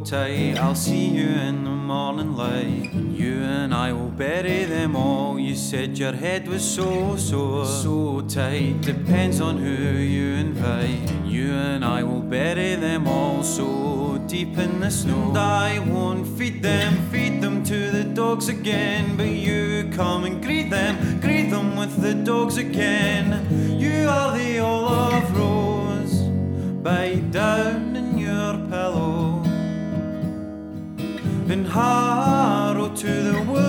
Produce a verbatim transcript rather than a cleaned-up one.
tight. I'll see you in the morning light. And you and I will bury them all. You said your head was so sore, so tight. Depends on who you invite. And you and I will bury them all so deep in the snow. And I won't feed them, feed them to the dogs again. But you come and greet them, greet them with the dogs again. You are the olive rose, bite down in your pillow, and harrow to the wood.